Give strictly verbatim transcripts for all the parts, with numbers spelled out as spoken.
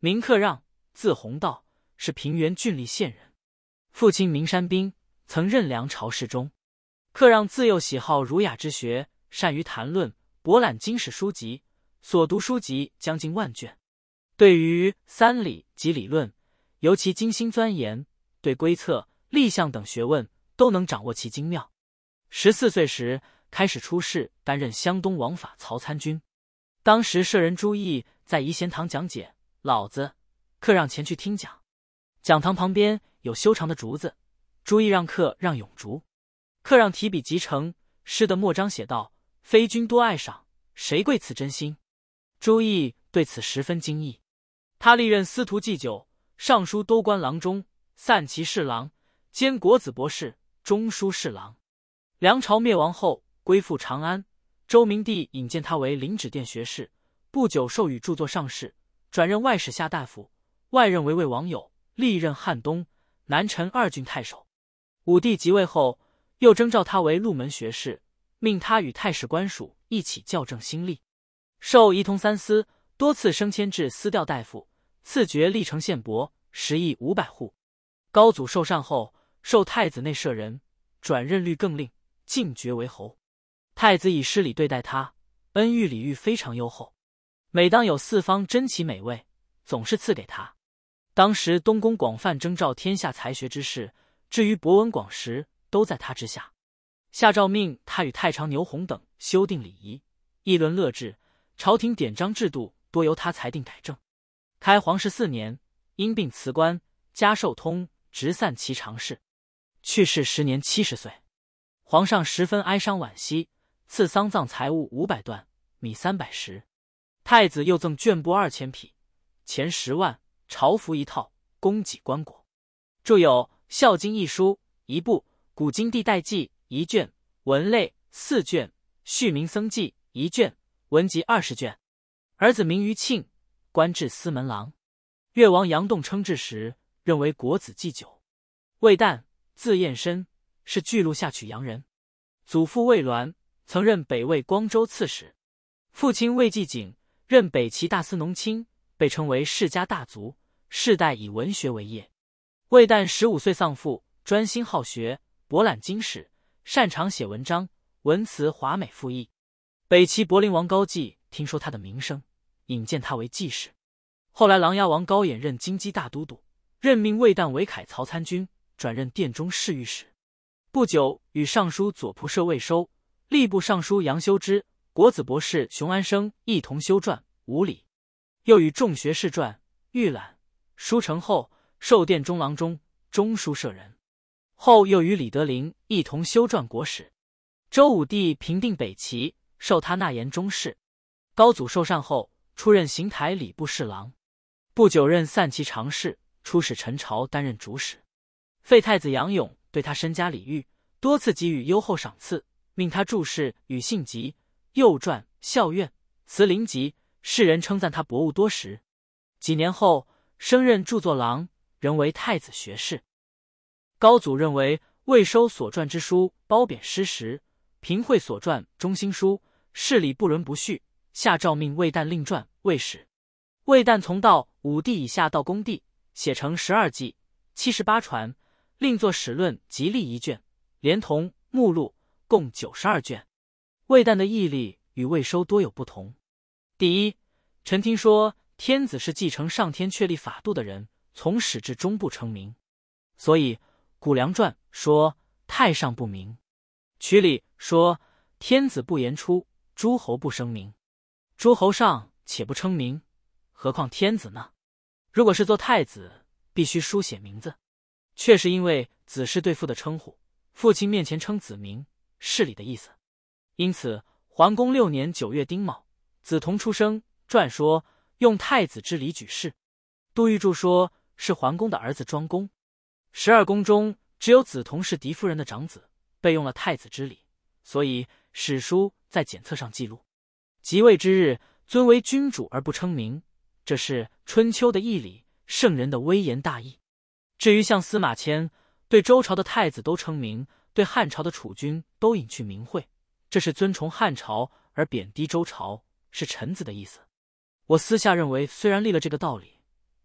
名克让，字弘道，是平原郡历县人。父亲名山宾，曾任梁朝侍中。克让自幼喜好儒雅之学，善于谈论，博览经史书籍，所读书籍将近万卷。对于三理及理论，尤其精心钻研，对规策、历象等学问都能掌握其精妙。十四岁时开始出仕，担任湘东王法曹参军。当时舍人朱毅在仪贤堂讲解，老子克让前去听讲。讲堂旁边有修长的竹子，朱毅让克让咏竹。克让提笔即成，诗的末章写道：“非君多爱赏，谁贵此真心？”朱毅对此十分惊异。他历任司徒祭酒、尚书都官郎中、散骑侍郎，兼国子博士、中书侍郎。梁朝灭亡后归附长安，周明帝引荐他为临止殿学士，不久授予著作上士，转任外史下大夫，外任为魏王友，历任汉东、南陈二郡太守。武帝即位后，又征召他为鹿门学士，命他与太史官署一起校正新历，授仪同三司，多次升迁至司调大夫，赐爵历城县伯，十亿五百户。高祖受禅后，授太子内舍人，转任律更令，进爵为侯。太子以施礼对待他，恩遇礼遇非常优厚。每当有四方珍奇美味，总是赐给他。当时东宫广泛征召天下才学之士，至于博闻广识，都在他之下。下诏命他与太常牛弘等修订礼仪，议论乐制，朝廷典章制度多由他裁定改正。开皇十四年，因病辞官，加寿通，直散骑常侍，去世时年七十岁。皇上十分哀伤惋惜，赐丧葬财物五百段，米三百石。太子又赠绢布二千匹，钱十万，朝服一套，供给棺椁。著有《孝经》一书一部，《古今帝代记》一卷，《文类》四卷，《续明僧记》一卷，《文集》二十卷。儿子名于庆，官至司门郎。越王杨栋称制时，认为国子祭酒。魏旦，字彦深，是巨鹿下曲阳人。祖父魏鸾，曾任北魏光州刺史。父亲魏季景，任北齐大司农卿，被称为世家大族，世代以文学为业。魏旦十五岁丧父，专心好学，博览经史，擅长写文章，文辞华美富逸。北齐柏林王高季听说他的名声，引荐他为记事。后来琅琊王高衍任京畿大都督，任命魏旦为凯曹参军，转任殿中侍御史。不久与尚书左仆射魏收、吏部尚书杨修之、国子博士熊安生一同修撰《五礼》，又与众学士传、预览。书成后，授殿中郎中、中书舍人。后又与李德林一同修撰《国史》。周武帝平定北齐，授他纳言中士。高祖受禅后，出任行台礼部侍郎。不久任散骑常侍，出使陈朝，担任主使。废太子杨勇对他深加礼遇，多次给予优厚赏赐，命他注释《与信集》，又撰《孝苑》《慈陵集》，世人称赞他博物多识。几年后，升任著作郎，仍为太子学士。高祖认为魏收所撰之书褒贬失实，平惠所撰《中兴书》事理不伦不序，下诏命魏旦另撰《魏史》。魏旦从到武帝以下到恭帝，写成十二纪、七十八传，另作史论及历一卷，连同目录，共九十二卷。魏旦的毅力与魏收多有不同。第一，臣听说天子是继承上天确立法度的人，从始至终不称名，所以谷梁传说太上不明，曲礼说天子不言出，诸侯不声名。诸侯上且不称名，何况天子呢？如果是做太子，必须书写名字，却是因为子是对父的称呼，父亲面前称子名，是礼的意思。因此桓公六年九月丁卯，子同出生，传说用太子之礼举事。杜预注说是桓公的儿子庄公。十二公中只有子同是嫡夫人的长子，被用了太子之礼，所以史书在检测上记录即位之日尊为君主而不称名，这是春秋的义理，圣人的威严大义。至于像司马迁对周朝的太子都称名，对汉朝的储君都隐去名讳，这是尊崇汉朝而贬低周朝，是臣子的意思。我私下认为，虽然立了这个道理，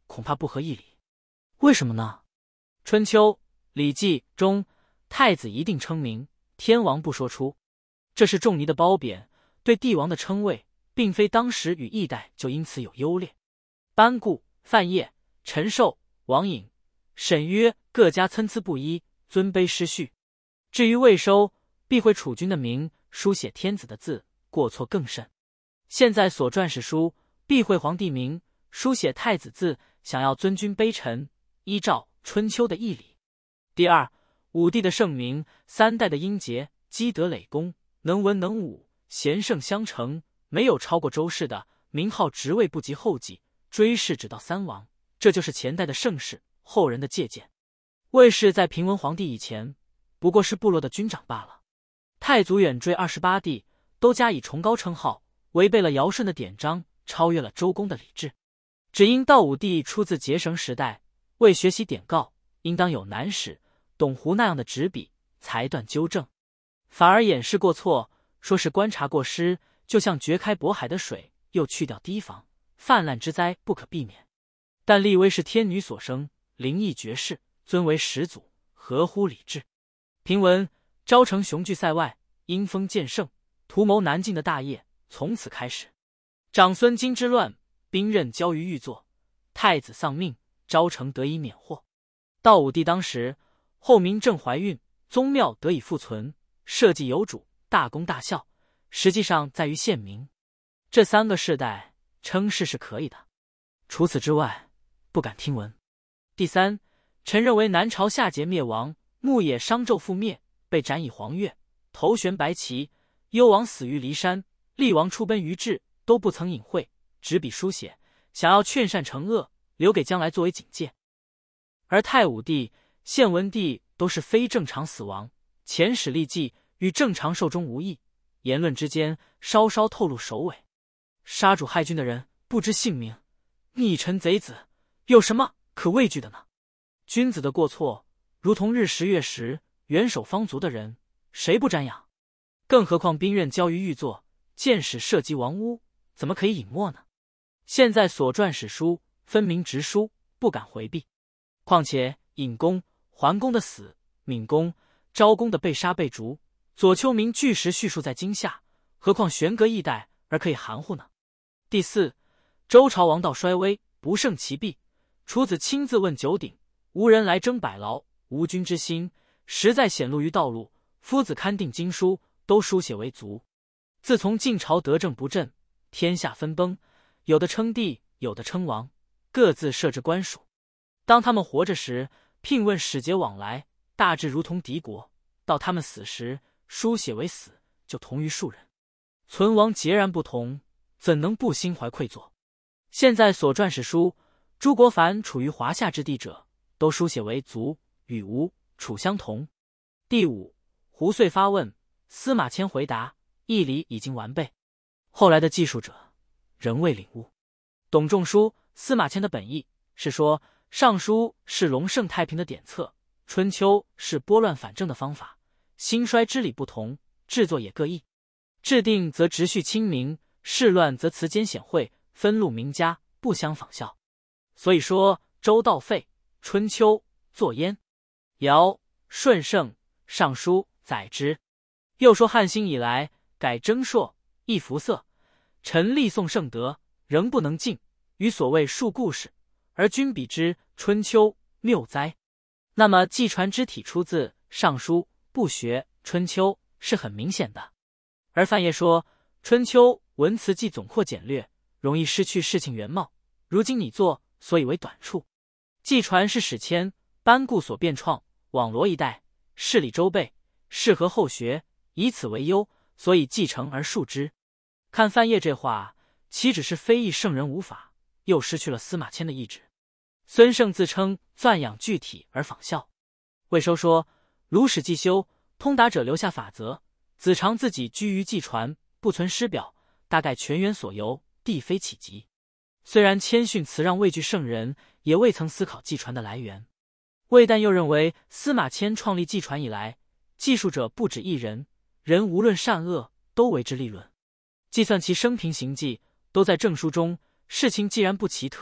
恐怕不合义理。为什么呢？春秋礼记中太子一定称名，天王不说出，这是仲尼的褒贬，对帝王的称谓并非当时与历代就因此有优劣。班固、范晔、陈寿、王颖、沈约各家参差不一，尊卑失序。至于魏收，避讳楚君的名，书写天子的字，过错更甚。现在所撰史书，避讳皇帝名，书写太子字，想要尊君卑臣，依照春秋的义理。第二，武帝的盛名，三代的英杰，积德累功，能文能武，贤圣相承，没有超过周氏的，名号职位不及后继，追谥只到三王，这就是前代的盛世，后人的借鉴。魏氏在平文皇帝以前，不过是部落的军长罢了。太祖远坠二十八帝，都加以崇高称号，违背了尧舜的典章，超越了周公的礼制。只因道武帝出自结绳时代，为学习典诰，应当有南史、董狐那样的执笔，裁断纠正，反而掩饰过错，说是观察过失，就像掘开渤海的水，又去掉堤防，泛滥之灾不可避免。但立威是天女所生，灵异绝世，尊为始祖，合乎礼制。平文昭成雄踞塞外，因封建盛，图谋南进的大业从此开始。长孙经之乱，兵刃交于玉座，太子丧命，昭成得以免祸。道武帝当时，后明正怀孕，宗庙得以复存，社稷有主，大功大效，实际上在于县民。这三个世代称是是可以的，除此之外不敢听闻。第三，臣认为南朝夏桀灭亡，牧野商纣覆灭，被斩以黄钺，头悬白旗，幽王死于骊山，厉王出奔于治，都不曾隐晦，执笔书写，想要劝善惩恶，留给将来作为警戒。而太武帝、献文帝都是非正常死亡，前史历记与正常寿终无异，言论之间稍稍透露首尾。杀主害君的人不知姓名，逆臣贼子，有什么可畏惧的呢？君子的过错，如同日食月食，元首方族的人，谁不瞻仰？更何况兵刃交于玉座，箭矢射击王屋，怎么可以隐没呢？现在所撰史书，分明直书，不敢回避。况且尹公、桓公的死，闵公、昭公的被杀被逐，左丘明据实叙述在今夏，何况悬隔一代而可以含糊呢？第四，周朝王道衰微，不胜其弊。楚子亲自问九鼎，无人来争百劳，无君之心，实在显露于道路。夫子勘定经书，都书写为足。自从晋朝得政不振，天下分崩，有的称帝，有的称王，各自设置官署。当他们活着时，聘问使节往来，大致如同敌国；到他们死时，书写为死，就同于庶人。存亡截然不同，怎能不心怀愧疚？现在所撰史书，诸国凡处于华夏之地者，都书写为族，与吴、楚相同。第五，胡遂发问，司马迁回答，义理已经完备。后来的记述者仍未领悟。董仲舒、司马迁的本意是说，尚书是隆盛太平的典策，春秋是拨乱反正的方法，兴衰之理不同，制作也各异。制定则直叙亲民，事乱则辞简显晦，分录名家，不相仿效。所以说周道废，春秋作焉，尧、舜盛，尚书载之。又说汉兴以来，改征朔，易服色，臣立颂圣德，仍不能尽，与所谓述故事，而君比之春秋，谬哉？那么纪传之体出自尚书，不学春秋是很明显的。而范晔说春秋文辞既总括简略，容易失去事情原貌，如今你做，所以为短处。纪传是史迁、班固所变创，网罗一代，事理周备，适合后学，以此为优，所以继承而述之。看范晔这话，岂只是非议圣人无法，又失去了司马迁的意志。孙胜自称赞养具体而仿效。魏收说，鲁史既修，通达者留下法则，子常自己居于纪传，不存师表，大概全员所由，地非其极。虽然谦逊辞让畏惧圣人，也未曾思考纪传的来源。魏旦又认为，司马迁创立纪传以来，记述者不止一人，人无论善恶，都为之立论。计算其生平行迹，都在正书中，事情既然不奇特，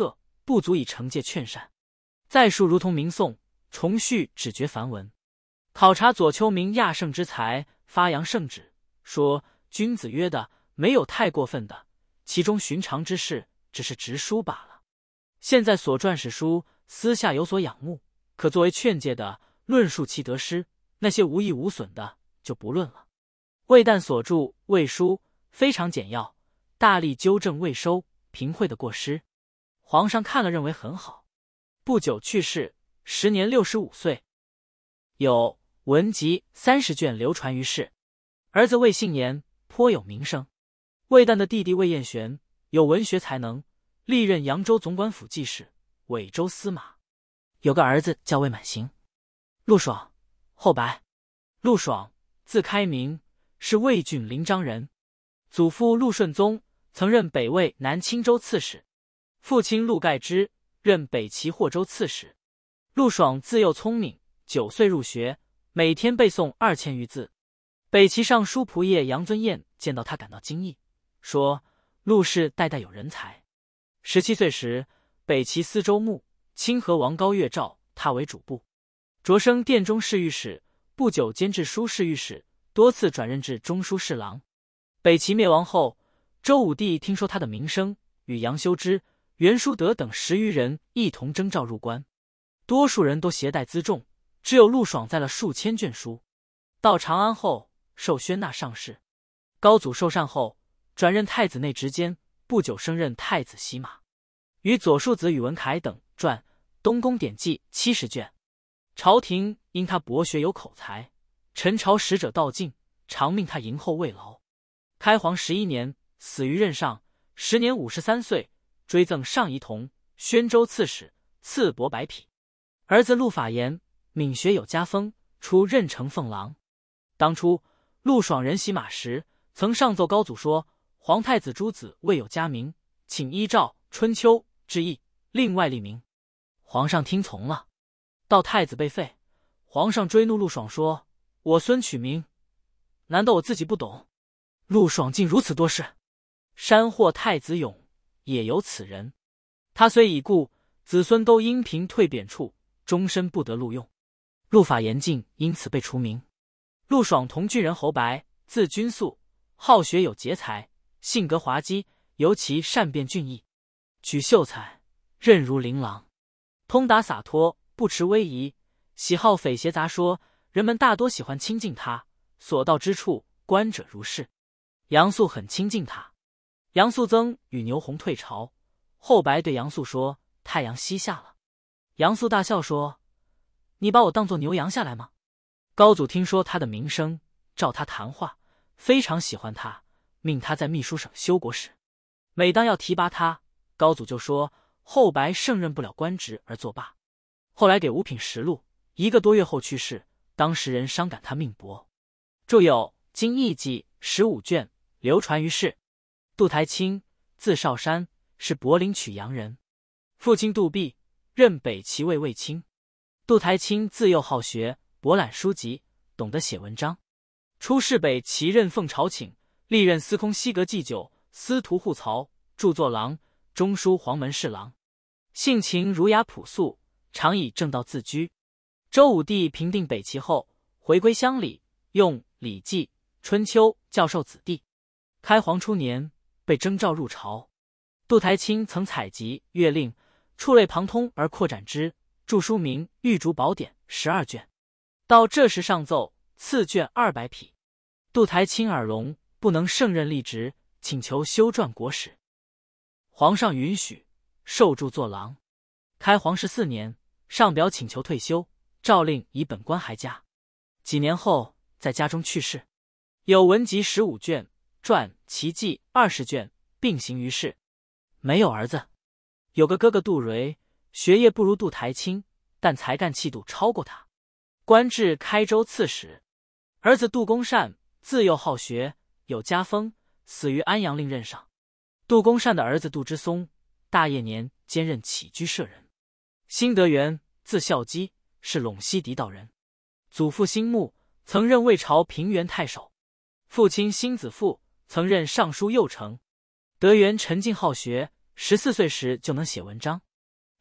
不足以惩戒劝善。再述如同明宋，重续只绝繁文。考察左丘明亚圣之才，发扬圣旨，说君子约的没有太过分的，其中寻常之事只是直书罢了。现在所撰史书，私下有所仰慕，可作为劝诫的，论述其得失，那些无益无损的就不论了。魏旦所著《魏书》非常简要，大力纠正魏收、平惠的过失。皇上看了认为很好。不久去世，时年六十五岁。有文集三十卷流传于世。儿子魏信年颇有名声。魏旦的弟弟魏彦玄有文学才能，历任扬州总管府记事、尾州司马。有个儿子叫魏满行。陆爽，后白。陆爽，字开明，是魏郡临漳人。祖父陆顺宗曾任北魏南青州刺史，父亲陆盖之任北齐霍州刺史。陆爽自幼聪明，九岁入学，每天背诵二千余字。北齐尚书仆射杨尊彦见到他感到惊异，说陆氏代代有人才。十七岁时，北齐司州牧、清河王高岳召他为主簿，擢升殿中侍御史，不久兼制书侍御史，多次转任至中书侍郎。北齐灭亡后，周武帝听说他的名声，与杨修之、袁叔德等十余人一同征召入关，多数人都携带辎重，只有陆爽载了数千卷书。到长安后，受宣纳上士。高祖受禅后，转任太子内直监，不久升任太子洗马。与左庶子宇文恺等撰《东宫典记》七十卷。朝廷因他博学有口才，陈朝使者道敬，常命他迎候慰劳。开皇十一年，死于任上，时年五十三岁，追赠上仪同、宣州刺史，赐帛百匹。儿子陆法言，闽学有家风，出任城奉郎。当初陆爽人洗马时，曾上奏高祖说，皇太子诸子未有佳名，请依照《春秋》之意，另外立名。皇上听从了。到太子被废，皇上追怒陆爽说，我孙取名，难道我自己不懂？陆爽竟如此多事。山霍太子勇也有此人，他虽已故，子孙都因凭退贬处，终身不得录用。陆法严禁，因此被除名。陆爽同郡人侯白，字君素，好学有节才，性格滑稽，尤其善辩俊逸，举秀才，任如琳琅，通达洒脱，不持威仪，喜好匪邪杂说，人们大多喜欢亲近他，所到之处，观者如是。杨素很亲近他。杨素曾与牛弘退朝，后白对杨素说，太阳西下了。杨素大笑说，你把我当作牛羊下来吗？高祖听说他的名声，召他谈话，非常喜欢他，命他在秘书省修国史。每当要提拔他，高祖就说后白胜任不了官职而作罢。后来给五品实录，一个多月后去世，当时人伤感他命薄。著有《金义记》十五卷，流传于世。杜台清，字少山，是柏林曲阳人。父亲杜弼任北齐卫卫青。杜台清自幼好学，博览书籍，懂得写文章。出仕北齐任奉朝请，历任司空西阁祭酒、司徒护曹、著作郎、中书黄门侍郎。性情儒雅朴素，常以正道自居。周武帝平定北齐后，回归乡里，用《礼记》《春秋》教授子弟。开皇初年，被征召入朝。杜台清曾采集《乐令》，触类旁通而扩展之，著书名《玉竹宝典》十二卷。到这时上奏赐卷二百匹。杜台清耳聋，不能胜任吏职，请求修撰国史。皇上允许，授著作郎。开皇十四年，上表请求退休，诏令以本官还家。几年后，在家中去世。有文集十五卷，传奇记二十卷，并行于世。没有儿子。有个哥哥杜蕊，学业不如杜台清，但才干气度超过他，官至开州刺史。儿子杜公善自幼好学，有家风，死于安阳令任上。杜公善的儿子杜之松，大业年兼任起居舍人。辛德元，字孝基，是陇西狄道人。祖父辛穆曾任魏朝平原太守，父亲辛子父曾任尚书右丞。德元沉静好学，十四岁时就能写文章。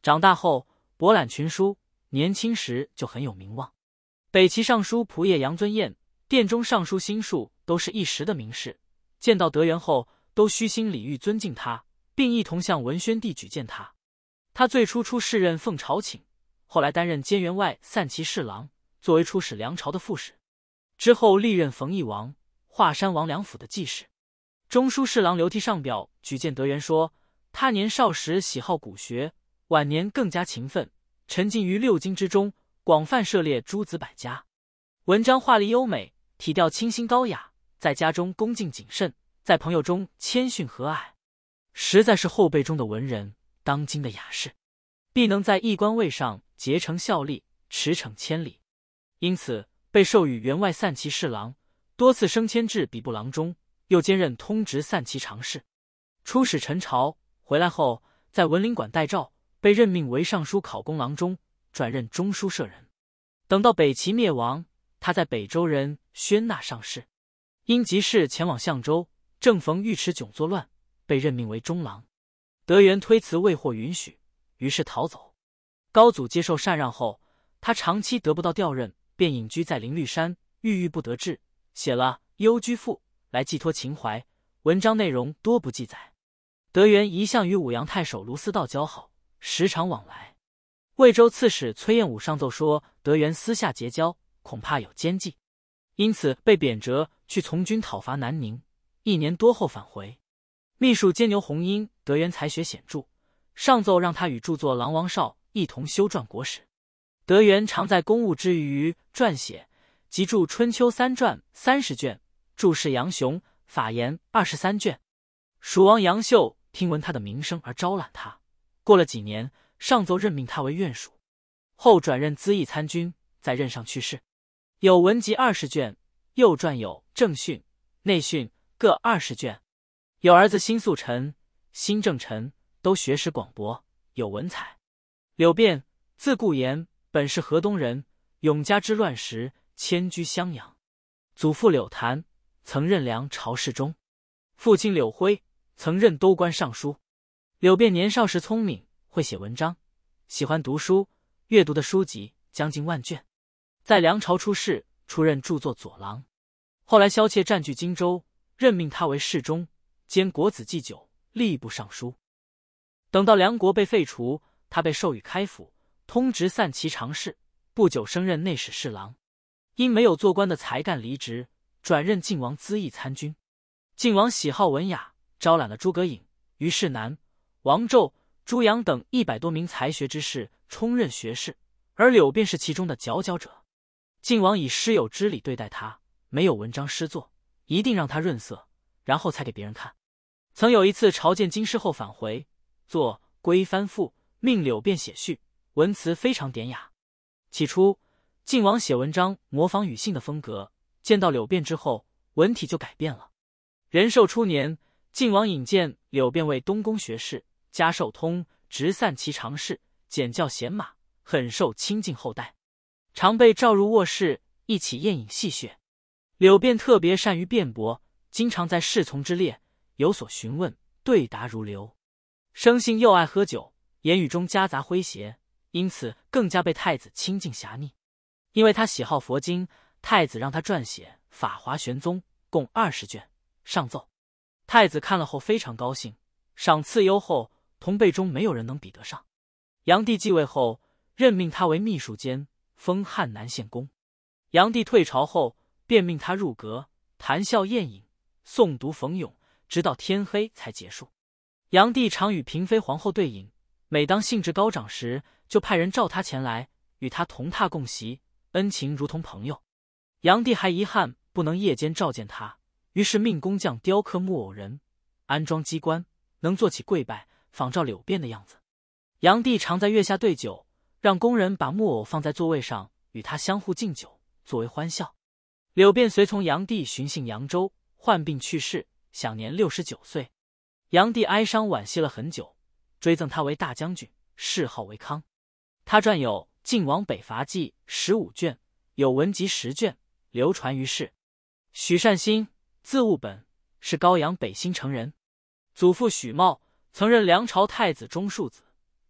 长大后博览群书，年轻时就很有名望。北齐尚书仆射杨尊彦、殿中尚书辛树都是一时的名士，见到德元后都虚心礼遇尊敬他，并一同向文宣帝举荐他。他最初出仕任奉朝请，后来担任监员外散骑侍郎，作为出使梁朝的副使。之后历任冯异王、华山王两府的记事。中书侍郎刘悌上表举荐德元说，他年少时喜好古学，晚年更加勤奋，沉浸于六经之中，广泛涉猎诸子百家，文章画力优美，体调清新高雅，在家中恭敬谨慎，在朋友中谦逊和蔼，实在是后辈中的文人，当今的雅士，必能在一官位上竭诚效力，驰骋千里。因此被授予员外散骑侍郎，多次升迁至比部郎中，又兼任通直散骑常侍。出使陈朝回来后，在文林馆待诏，被任命为尚书考功郎中，转任中书舍人。等到北齐灭亡，他在北周人宣纳上士，因急事前往相州，正逢尉迟迥作乱，被任命为中郎。德元推辞未获允许，于是逃走。高祖接受禅让后，他长期得不到调任，便隐居在灵绿山，郁郁不得志，写了《幽居赋》来寄托情怀，文章内容多不记载。德元一向与武阳太守卢思道交好，时常往来。魏州刺史崔彦武上奏说德元私下结交，恐怕有奸计，因此被贬谪去从军讨伐南宁，一年多后返回。秘书监牛弘因德元才学显著，上奏让他与著作郎王绍一同修撰国史。德元常在公务之余于撰写，即著《春秋三传》三十卷，注释杨雄、法言二十三卷。蜀王杨秀听闻他的名声而招揽他，过了几年，上奏任命他为院属，后转任资议参军，在任上去世。有文集二十卷，右传有正训、内训各二十卷。有儿子辛肃臣、辛正臣，都学识广博，有文采。柳变，字顾炎，本是河东人，永嘉之乱时迁居襄阳。祖父柳谭，曾任梁朝侍中；父亲柳辉，曾任都官尚书。柳变年少时聪明，会写文章，喜欢读书，阅读的书籍将近万卷。在梁朝出仕，出任著作佐郎。后来萧切占据荆州，任命他为侍中，兼国子祭酒、吏部尚书。等到梁国被废除，他被授予开府，通直散骑常侍，不久升任内史侍郎。因没有做官的才干离职，转任晋王资议参军。晋王喜好文雅，招揽了诸葛颖、于世南、王胄、朱阳等一百多名才学之士充任学士，而柳便是其中的佼佼者。晋王以师友之礼对待他，没有文章诗作，一定让他润色，然后才给别人看。曾有一次朝见京师后返回，作《归藩赋》，命柳便写序，文辞非常典雅。起初晋王写文章模仿庾信的风格，见到柳变之后，文体就改变了。仁寿初年，晋王引荐柳变为东宫学士，加授通直散骑常侍，检校贤马，很受亲近厚待，常被召入卧室一起宴饮戏谑。柳变特别善于辩驳，经常在侍从之列有所询问，对答如流。生性又爱喝酒，言语中夹杂诙谐，因此更加被太子亲近侠逆。因为他喜好佛经，太子让他撰写《法华玄宗》，共二十卷，上奏。太子看了后非常高兴，赏赐优厚，同辈中没有人能比得上。炀帝继位后，任命他为秘书监，封汉南县公。炀帝退朝后，便命他入阁，谈笑宴饮，诵读冯咏，直到天黑才结束。炀帝常与嫔妃皇后对饮，每当兴致高涨时，就派人召他前来，与他同榻共席，恩情如同朋友。炀帝还遗憾不能夜间召见他，于是命工匠雕刻木偶人，安装机关，能做起跪拜，仿照柳变的样子。炀帝常在月下对酒，让工人把木偶放在座位上，与他相互敬酒，作为欢笑。柳变随从炀帝巡幸扬州，患病去世，享年六十九岁。炀帝哀伤惋惜了很久，追赠他为大将军，谥号为康。他撰有《晋王北伐记》十五卷，有文集十卷，流传于世。许善心，字务本，是高阳北新城人。祖父许茂曾任梁朝太子中庶子，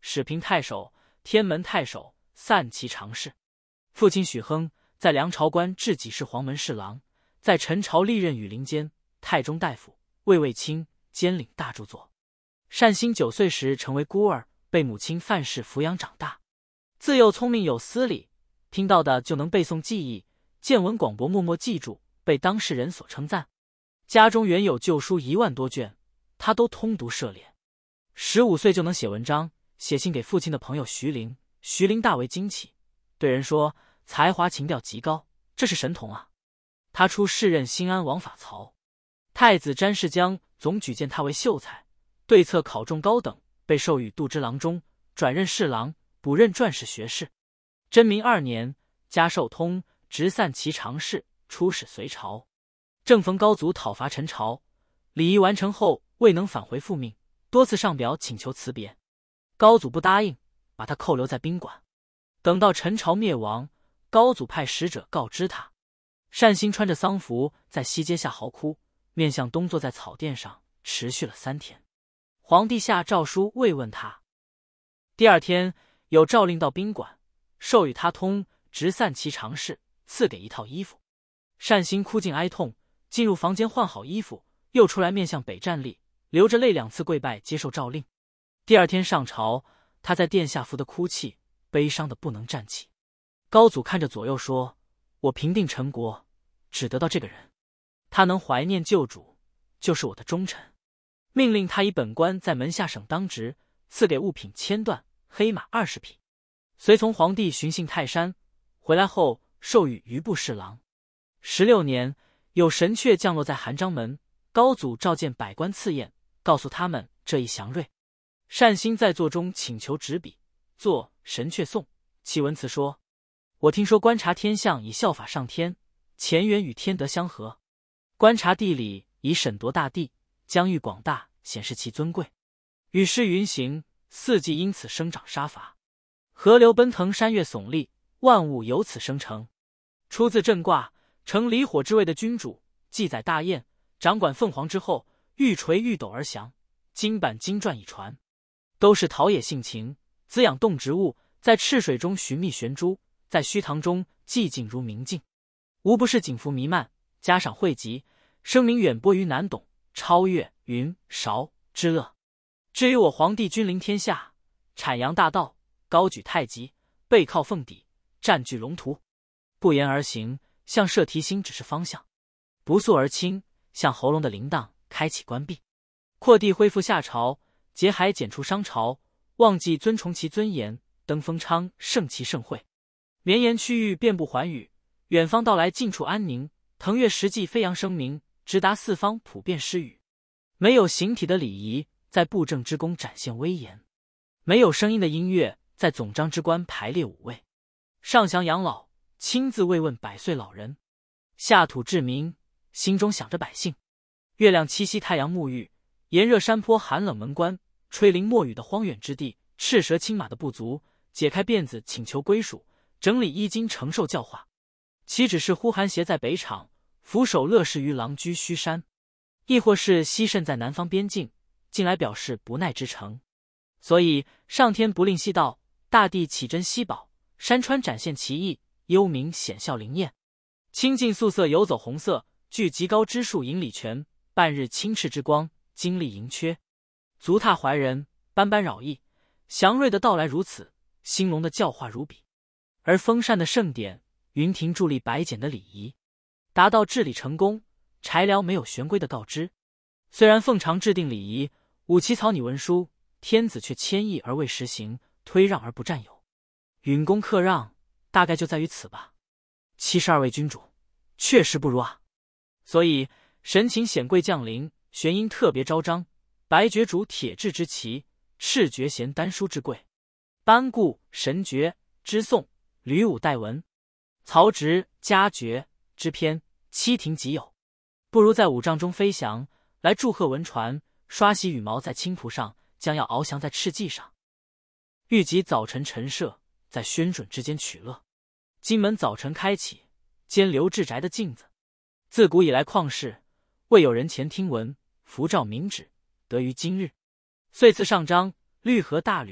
始平太守、天门太守散骑常侍。父亲许亨在梁朝官至给事黄门侍郎，在陈朝历任羽林监、太中大夫、卫尉卿，兼领大著作。单兴九岁时成为孤儿，被母亲范氏抚养长大。自幼聪明有思理，听到的就能背诵记忆，见闻广博默默记住，被当事人所称赞。家中原有旧书一万多卷，他都通读涉猎。十五岁就能写文章，写信给父亲的朋友徐陵，徐陵大为惊奇，对人说才华情调极高，这是神童啊。他出仕任新安王法曹，太子詹事将总举荐他为秀才，对策考中高等，被授予度支郎中，转任侍郎，补任传史学士。贞明二年，加授通直散骑常侍，出使隋朝。正逢高祖讨伐陈朝，礼仪完成后未能返回复命，多次上表请求辞别，高祖不答应，把他扣留在宾馆。等到陈朝灭亡，高祖派使者告知他，单兴穿着丧服在西阶下嚎哭，面向东坐在草垫上，持续了三天。皇帝下诏书慰问他。第二天有诏令到宾馆，授予他通直散骑常侍，赐给一套衣服。单兴哭尽哀痛，进入房间换好衣服，又出来面向北站立，流着泪两次跪拜接受诏令。第二天上朝，他在殿下伏得哭泣，悲伤的不能站起。高祖看着左右说，我平定陈国只得到这个人，他能怀念旧主，就是我的忠臣。命令他以本官在门下省当值，赐给物品千段，黑马二十匹。随从皇帝巡幸泰山，回来后授予余部侍郎。十六年，有神阙降落在韩章门，高祖召见百官赐宴，告诉他们这一祥瑞。单兴在座中请求执笔作神阙颂，其文辞说：我听说观察天象以效法上天，乾元与天德相合；观察地理以审夺大地，疆域广大，显示其尊贵。雨势云行，四季因此生长杀伐；河流奔腾，山岳耸立，万物由此生成。出自震卦，承离火之位的君主，记载大雁，掌管凤凰之后，欲垂玉斗而降。经版经传已传，都是陶冶性情，滋养动植物，在赤水中寻觅玄珠，在虚堂中寂静如明镜，无不是景福弥漫，嘉赏惠集，声名远播于南董，超越云韶之乐。至于我皇帝君临天下，阐扬大道，高举太极，背靠凤底，占据龙图，不言而行，向射提星指示方向，不肃而轻，向喉咙的铃铛开启关闭。扩地恢复夏朝，结海剪除商朝，忘记尊崇其尊严，登封昌盛其盛会。绵延区域遍布寰宇，远方到来近处安宁，腾跃实际飞扬声名，直达四方普遍施予。没有形体的礼仪，在布政之功展现威严；没有声音的音乐，在总章之官排列五位。上祥养老，亲自慰问百岁老人；下土治民，心中想着百姓。月亮栖息，太阳沐浴，炎热山坡，寒冷门关，吹林没雨的荒远之地，赤蛇青马的部族，解开辫子请求归属，整理衣襟承受教化。岂只是呼韩邪在北场，俯首乐视于狼居虚山，亦或是西慎在南方边境，近来表示不耐之诚。所以上天不吝惜道，大地启珍稀宝，山川展现奇异，幽冥显笑灵验。清净素色游走红色，具极高之树引礼泉，半日清赤之光，精力盈缺。足踏怀人，斑斑扰意，祥瑞的到来如此，兴隆的教化如彼。而封禅的盛典，云亭伫立白简的礼仪，达到治理成功，柴寮没有玄规的告知。虽然奉常制定礼仪，武旗草拟文书，天子却谦抑而未实行，推让而不占有。允公克让，大概就在于此吧。七十二位君主，确实不如啊。所以神情显贵降临，玄阴特别昭彰，白爵主铁制之旗，赤爵衔丹书之贵，班固神爵之颂，吕武代文，曹植佳绝之篇，七庭即有。不如在五丈中飞翔，来祝贺文传，刷洗羽毛在青蒲上，将要翱翔在赤骑上。欲及早晨陈设，在宣准之间取乐。金门早晨开启，兼刘志宅的镜子。自古以来旷世，未有人前听闻，符照明旨，得于今日。遂赐上章，绿和大吕，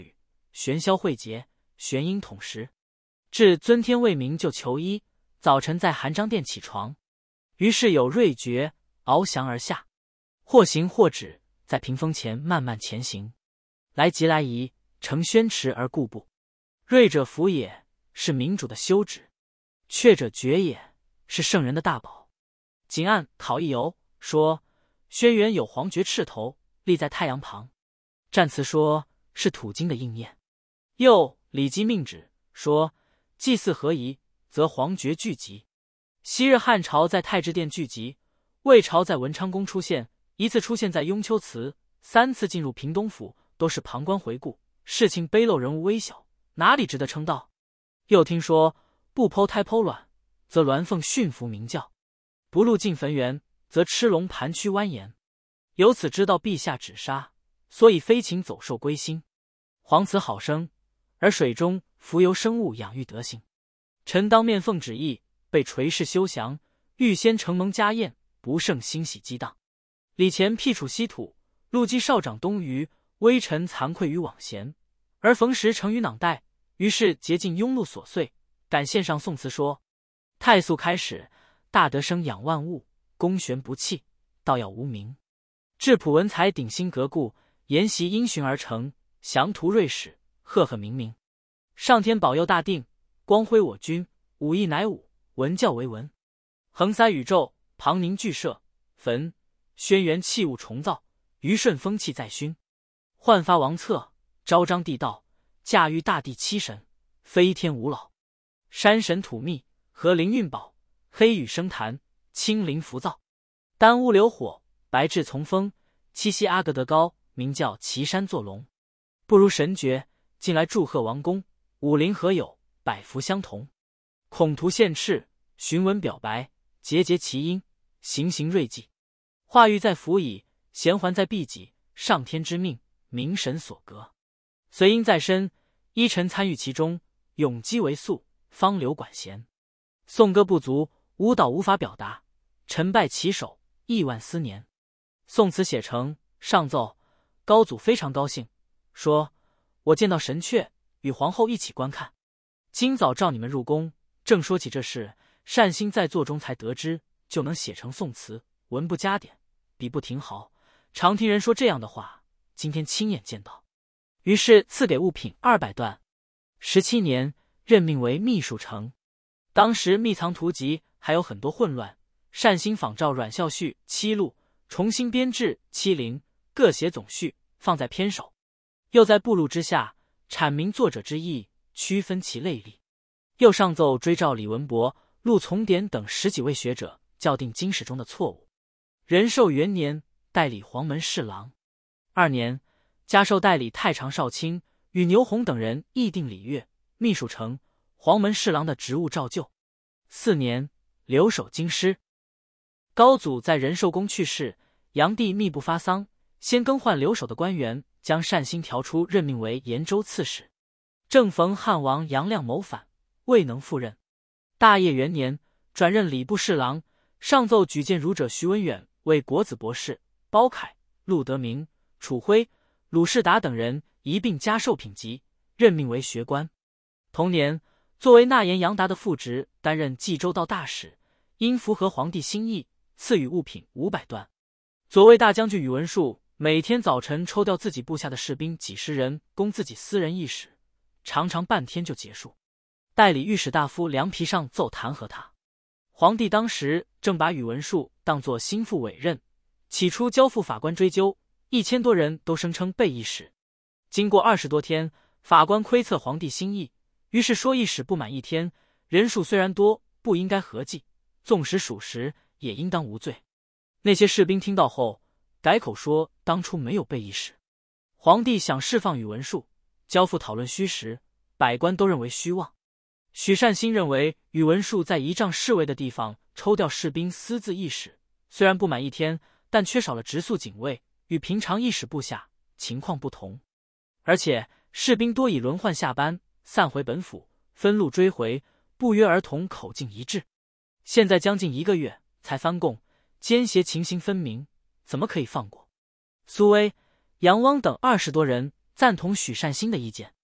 玄霄会结，玄阴统食。至尊天未明就求医，早晨在含章殿起床。于是有瑞觉翱翔而下，或行或止，在屏风前慢慢前行。来即来仪，乘宣驰而固步。瑞者福也，是民主的休止；却者绝也，是圣人的大宝。景按考一游说，轩辕有黄觉赤头，立在太阳旁。战辞说是土经的应验。又李基命旨说，祭祀合宜，则黄觉聚集。昔日汉朝在太治殿聚集，魏朝在文昌宫出现，一次出现在雍丘祠，三次进入平东府，都是旁观回顾，事情卑陋，人物微小，哪里值得称道？又听说不剖胎剖卵，则鸾凤驯服鸣叫；不入进坟园，则螭龙盘曲蜿蜒。由此知道陛下止杀，所以飞禽走兽归心。黄此好生，而水中浮游生物养育德行。臣当面奉旨意，被垂示休降，预先承蒙家宴，不胜欣喜激荡。礼前辟处稀土，陆基少长东隅，微臣惭愧于往贤，而逢时成于囊袋。于是竭尽庸碌琐碎，感献上宋词说：太素开始，大德生养万物，公玄不弃，道要无名。质朴文才鼎新革故，研习因循而成，详图瑞史，赫赫明明。上天保佑大定，光辉我君，武艺乃武，文教为文。横塞宇宙，庞宁巨社，焚轩辕器物重造，虞舜风气再熏。焕发王策，昭彰帝道，驾驭大地七神，飞天无老。山神土密，河灵运宝，黑雨生痰，青灵浮躁。丹屋流火，白质从风，七夕阿格德高，名叫岐山作龙。不如神诀，近来祝贺王公，武林合友，百福相同。孔图献赤，询文表白，节节其音，行行锐计。化育在辅以，贤环在避己，上天之命，明神所格。随因在身，依臣参与其中，咏姬为素，方流管弦。颂歌不足，舞蹈无法表达，臣拜其手，亿万思年。宋词写成，上奏，高祖非常高兴，说：我见到神阙，与皇后一起观看。今早召你们入宫，正说起这事，善心在座中才得知，就能写成宋词，文不加点，笔不停毫。常听人说这样的话，今天亲眼见到。于是赐给物品二百段。十七年，任命为秘书丞。当时秘藏图籍还有很多混乱，善心仿照阮孝绪七录，重新编制七零，各写总序，放在篇首。又在部录之下阐明作者之意，区分其类例。又上奏追召李文博、陆从典等十几位学者，校订经史中的错误。仁寿元年，代理黄门侍郎。二年，加授代理太常少卿，与牛弘等人议定礼乐、秘书丞、黄门侍郎的职务照旧。四年，留守京师。高祖在仁寿宫去世，炀帝密不发丧，先更换留守的官员，将善心调出，任命为延州刺史。正逢汉王杨亮谋反，未能赴任。大业元年，转任礼部侍郎，上奏举荐儒者徐文远为国子博士，包凯、陆德明、楚辉、鲁士达等人一并加授品级，任命为学官。同年，作为纳言杨达的副职，担任冀州道大使，因符合皇帝心意，赐予物品五百段。左卫大将军宇文述每天早晨抽调自己部下的士兵几十人，供自己私人议事，常常半天就结束。代理御史大夫梁皮上奏弹劾他。皇帝当时正把宇文述当作心腹委任，起初交付法官追究，一千多人都声称被议使。经过二十多天，法官窥测皇帝心意，于是说议使不满一天，人数虽然多，不应该合计，纵使属实，也应当无罪。那些士兵听到后，改口说当初没有被议使。皇帝想释放宇文述，交付讨论虚实，百官都认为虚妄。许善心认为宇文述在仪仗侍卫的地方抽调士兵私自议使，虽然不满一天，但缺少了直宿警卫，与平常议使部下情况不同。而且士兵多以轮换下班，散回本府，分路追回，不约而同，口径一致。现在将近一个月才翻供，奸邪情形分明，怎么可以放过？苏威、杨汪等二十多人赞同许善心的意见。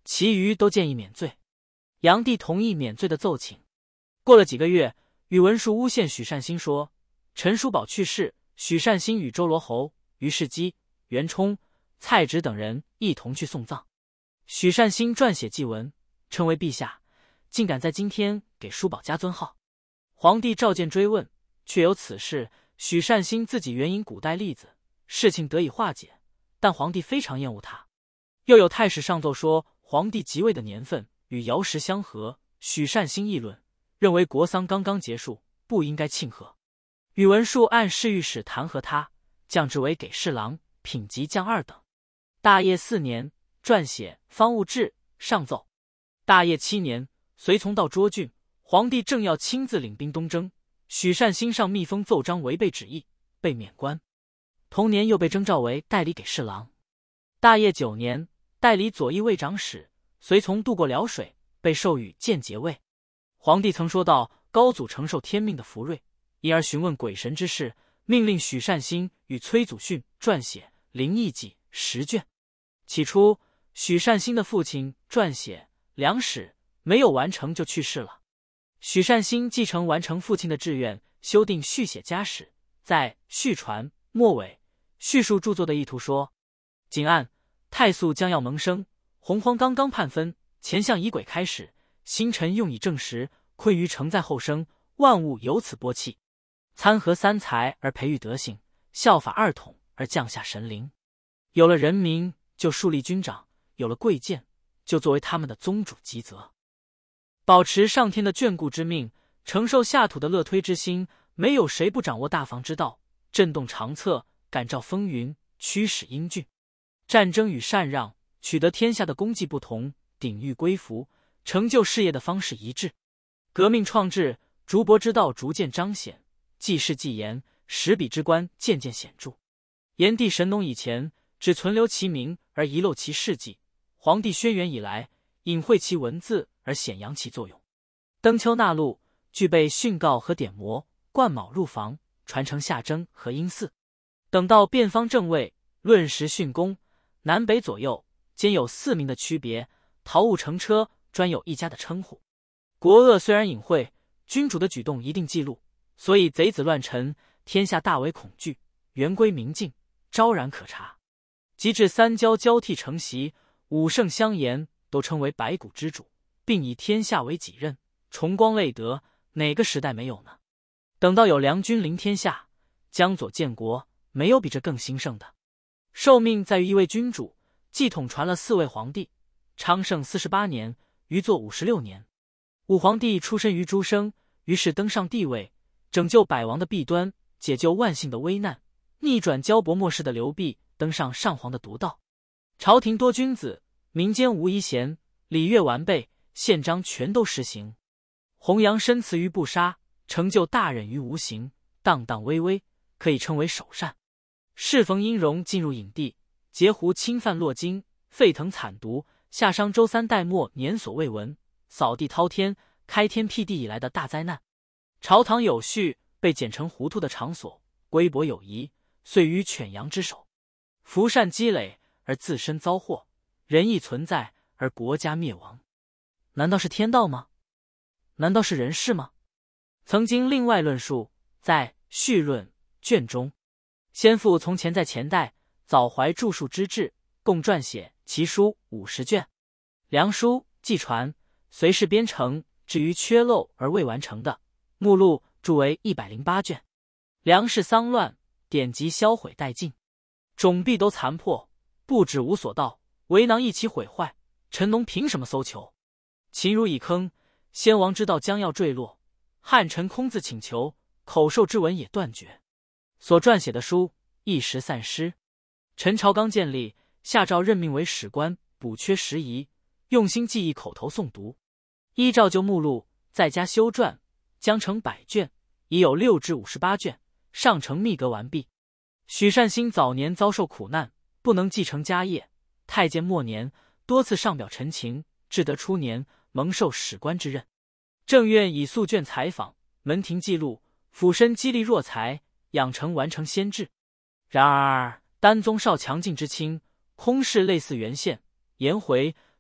其余都建议免罪。炀帝同意免罪的奏请。过了几个月，宇文述诬陷许善心说，陈叔宝去世，许善心与周罗侯、于世基、袁冲、蔡植等人一同去送葬。许善心撰写祭文，称为陛下，竟敢在今天给叔宝加尊号。皇帝召见追问，确有此事。许善心自己援引古代例子，事情得以化解，但皇帝非常厌恶他。又有太史上奏说，皇帝即位的年份与瑶时相合，许善心议论，认为国丧刚刚结束，不应该庆贺。宇文述按侍御史弹劾他，降职为给事郎、品级将二等。大业四年，撰写《方物志》上奏。大业七年，随从到涿郡，皇帝正要亲自领兵东征，许善心上密封奏章违背旨意，被免官。同年又被征召为代理给事郎。大业九年，代理左翼卫长史，随从渡过辽水，被授予间节位。皇帝曾说到高祖承受天命的福瑞，因而询问鬼神之事，命令许善心与崔祖训撰写《灵异记》十卷。起初，许善心的父亲撰写《梁史》没有完成就去世了。许善心继承完成父亲的志愿，修订续写家史，在续传末尾叙述著作的意图说：谨按太素将要萌生，洪荒刚刚判分，前向以鬼开始，星辰用以证实，坤于承在后生，万物由此播气。参合三才而培育德性，效法二统而降下神灵。有了人民，就树立军长；有了贵贱，就作为他们的宗主极责。保持上天的眷顾之命，承受下土的乐推之心，没有谁不掌握大防之道，震动长策，感召风云，驱使英俊。战争与禅让，取得天下的功绩不同，鼎欲归服，成就事业的方式一致。革命创制，竹帛之道逐渐彰显，记事记言，史笔之官渐渐显著。炎帝神农以前，只存留其名而遗漏其事迹；黄帝轩辕以来，隐晦其文字而显扬其作用。登丘纳录具备训告和典谟，冠卯入房，传承夏征和殷祀。等到变方正位，论时训功，南北左右兼有四名的区别，陶物乘车专有一家的称呼。国恶虽然隐晦，君主的举动一定记录，所以贼子乱臣，天下大为恐惧，元归明镜，昭然可察。及至三交交替承袭，五圣相沿，都称为百谷之主，并以天下为己任，崇光累德，哪个时代没有呢？等到有良君临天下，江左建国，没有比这更兴盛的。受命在于一位君主，继统传了四位皇帝。昌盛四十八年，余作五十六年。武皇帝出身于诸生，于是登上帝位，拯救百王的弊端，解救万姓的危难，逆转骄薄末世的流弊，登上上皇的独道。朝廷多君子，民间无遗贤，礼乐完备，宪章全都实行。弘扬深慈于不杀，成就大忍于无形，荡荡巍巍，可以称为首善。适逢殷融进入隐地，截胡侵犯洛京，沸腾惨毒，夏商周三代末年所未闻，扫地滔天，开天辟地以来的大灾难。朝堂有序，被剪成糊涂的场所，规薄有仪，遂于犬羊之手。福善积累而自身遭祸，仁义存在而国家灭亡。难道是天道吗？难道是人事吗？曾经另外论述，在序论卷中，先父从前在前代早怀著述之志，共撰写其书五十卷。梁书纪传随事编成，至于缺漏而未完成的，目录著为一百零八卷。梁氏丧乱，典籍销毁殆尽，冢壁都残破，不止无所盗，围囊一起毁坏，陈农凭什么搜求？秦如已坑，先王之道将要坠落，汉臣空自请求，口授之文也断绝。所撰写的书一时散失。陈朝刚建立，下诏任命为史官，补缺时宜，用心记忆口头诵读。依照旧目录，再加修撰，将成百卷，已有六至五十八卷，上承密格完毕。许善心早年遭受苦难，不能继承家业，太监末年多次上表陈情，至得初年蒙受史官之任。正院以素卷采访，门庭记录，俯身激励弱才，养成完成先志。然而丹宗少强劲之轻，空室类似原宪颜回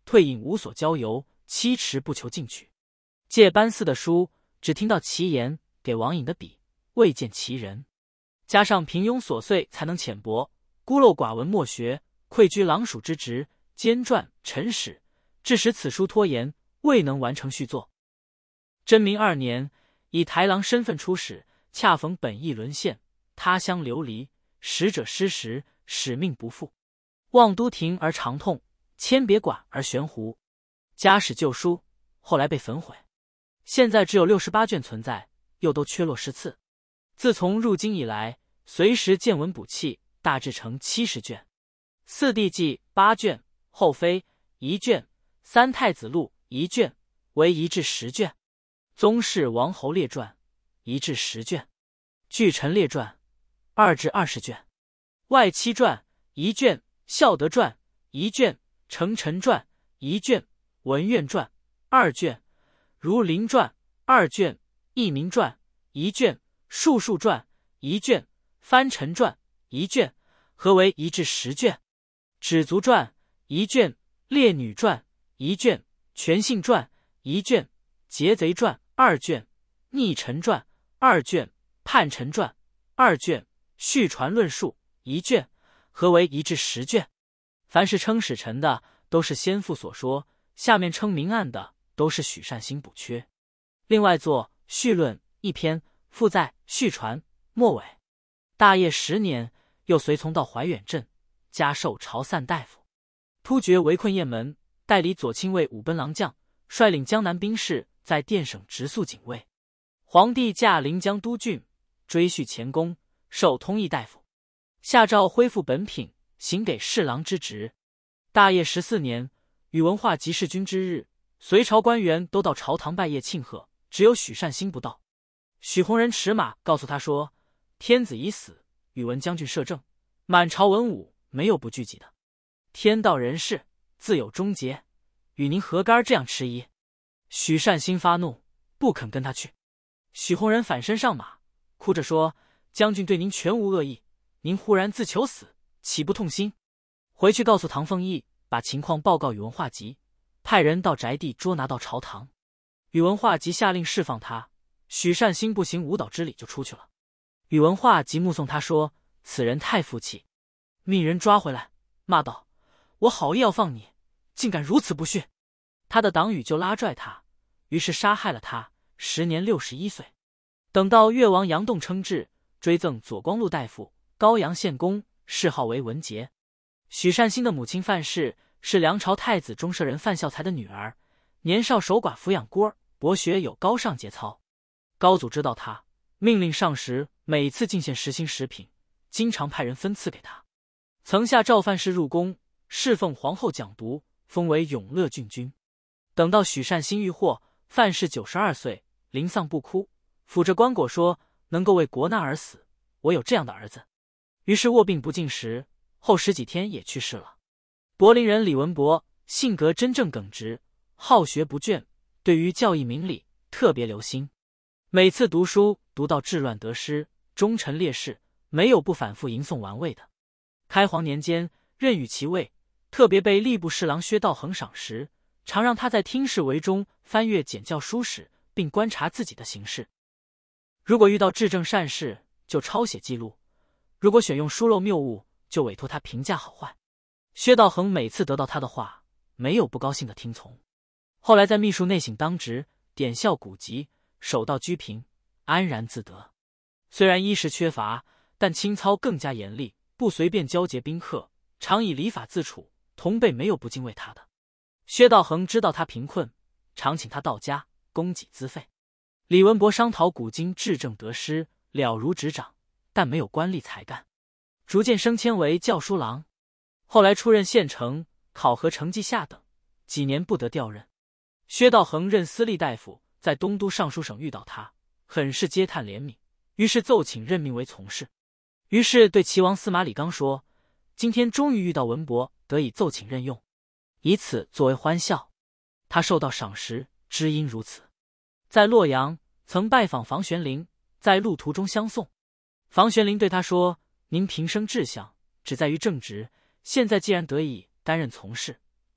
退隐无所交游，期迟不求进取。借班司的书，只听到其言；给王颖的笔，未见其人。加上平庸琐碎，才能浅薄；孤陋寡闻，莫学，愧居郎署之职，兼撰陈史，致使此书拖延，未能完成续作。贞明二年，以台郎身份出使，恰逢本义沦陷，他乡流离，使者失时，使命不复。望都亭而长痛，迁别馆而悬壶。家史旧书，后来被焚毁，现在只有六十八卷存在，又都缺落失次。自从入京以来，随时见闻补气，大致成七十卷。四帝纪八卷，后妃一卷，三太子录一卷，为一至十卷。宗室王侯列传一至十卷，巨臣列传二至二十卷，外戚传一卷，孝德传一卷，成臣传一卷，文苑传二卷，儒林传二卷，义民传一卷，术数传一卷，藩臣传一卷，合为一至十卷。芷族传一卷，烈女传一卷，全信传一卷，劫贼传二卷，逆臣传二卷，叛臣传二卷，续传论述一卷，合为一至十卷。凡是称使臣的，都是先父所说；下面称明案的，都是许善心补缺。另外作序论一篇，附在续传末尾。大业十年，又随从到怀远镇，加授朝散大夫。突厥围困雁门，代理左亲卫五奔郎将，率领江南兵士在殿省直宿警卫。皇帝驾临江都郡，追叙前功，授通议大夫。下诏恢复本品，行给侍郎之职。大业十四年，宇文化及弑君之日，隋朝官员都到朝堂拜谒庆贺，只有许善心不到。许弘仁持马告诉他说：“天子已死，宇文将军摄政，满朝文武没有不惧忌的。天道人事，自有终结，与您何干这样迟疑？”许善心发怒，不肯跟他去。许弘仁反身上马，哭着说：“将军对您全无恶意，您忽然自求死，岂不痛心？”回去告诉唐凤义，把情况报告宇文化及，派人到宅地捉拿到朝堂。宇文化及下令释放他，许善心不行舞蹈之礼就出去了。宇文化及目送他说：“此人太负气。”命人抓回来，骂道：“我好意要放你，竟敢如此不逊！”他的党羽就拉拽他，于是杀害了他，时年六十一岁。等到越王杨栋称制，追赠左光禄大夫、高阳县公，谥号为文节。许善心的母亲范氏是梁朝太子中舍人范孝才的女儿，年少守寡抚养孤儿，博学有高尚节操。高祖知道他，命令上食每次进献实心食品，经常派人分赐给他。曾下诏范氏入宫，侍奉皇后讲读，封为永乐郡君。等到许善心遇祸，范氏九十二岁，临丧不哭，抚着棺椁说：“能够为国难而死，我有这样的儿子。”于是卧病不进食，后十几天也去世了。柏林人李文博性格真正耿直，好学不倦，对于教义明理特别留心。每次读书读到治乱得失、忠臣烈士，没有不反复吟诵玩味的。开皇年间，任与其位，特别被吏部侍郎薛道衡赏识，常让他在听事围中翻阅简教书史，并观察自己的行事。如果遇到治政善事，就抄写记录；如果选用疏漏谬误，就委托他评价好坏。薛道衡每次得到他的话，没有不高兴的听从。后来在秘书内省当职，典校古籍，守道居平，安然自得。虽然衣食缺乏，但清操更加严厉，不随便交结宾客，常以礼法自处，同辈没有不敬畏他的。薛道衡知道他贫困，常请他到家供给资费。李文博商讨古今治政得失，了如指掌，但没有官吏才干，逐渐升迁为校书郎。后来出任县丞，考核成绩下等，几年不得调任。薛道衡任司隶大夫，在东都尚书省遇到他，很是嗟叹怜悯，于是奏请任命为从事。于是对齐王司马李纲说：“今天终于遇到文博，得以奏请任用，以此作为欢笑。”他受到赏识，知因如此。在洛阳曾拜访房玄龄，在路途中相送。房玄龄对他说：“您平生志向只在于正直，现在既然得以担任从事，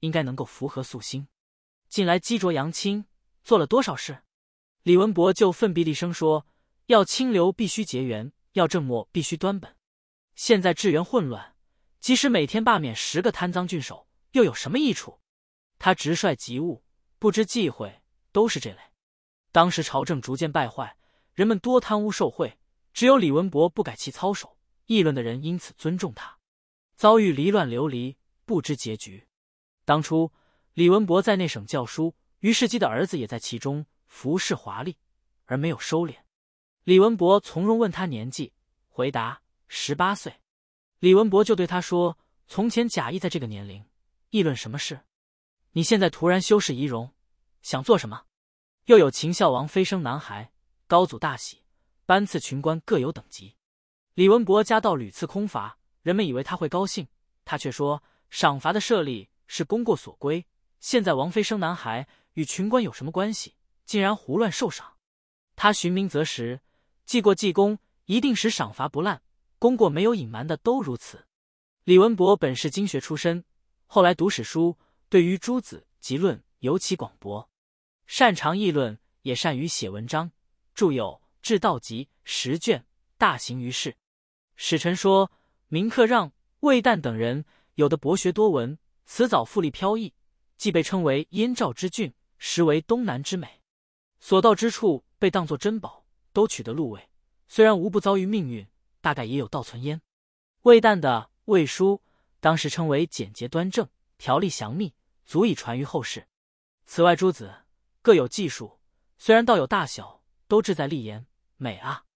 应该能够符合素心。近来击卓杨清，做了多少事？李文博就奋臂厉声说：要清流必须结缘，要正墨必须端本。现在治源混乱，即使每天罢免十个贪赃郡守，又有什么益处？他直率急务，不知忌讳，都是这类。当时朝政逐渐败坏，人们多贪污受贿，只有李文博不改其操守，议论的人因此尊重他。遭遇离乱流离，不知结局。当初李文博在内省教书，于世基的儿子也在其中，服饰华丽，而没有收敛。李文博从容问他年纪，回答十八岁。李文博就对他说：从前贾谊在这个年龄，议论什么事？你现在突然修饰仪容，想做什么？又有秦孝王飞生男孩，高祖大喜，颁赐群官各有等级。李文博家道屡次空乏，人们以为他会高兴，他却说赏罚的设立是功过所归，现在王妃生男孩与群官有什么关系？竟然胡乱受赏。他寻明择实，记过记功，一定使赏罚不滥，功过没有隐瞒的都如此。李文博本是经学出身，后来读史书，对于诸子集论尤其广博，擅长议论，也善于写文章，著有《治道集》十卷，大行于世。史臣说明克让、魏旦等人有的博学多闻，辞藻富丽飘逸，既被称为燕赵之俊，实为东南之美，所到之处被当作珍宝，都取得禄位，虽然无不遭遇命运，大概也有道存焉。魏旦的《魏书》当时称为简洁端正，条例详密，足以传于后世。此外诸子各有技术，虽然道有大小，都志在立言美啊。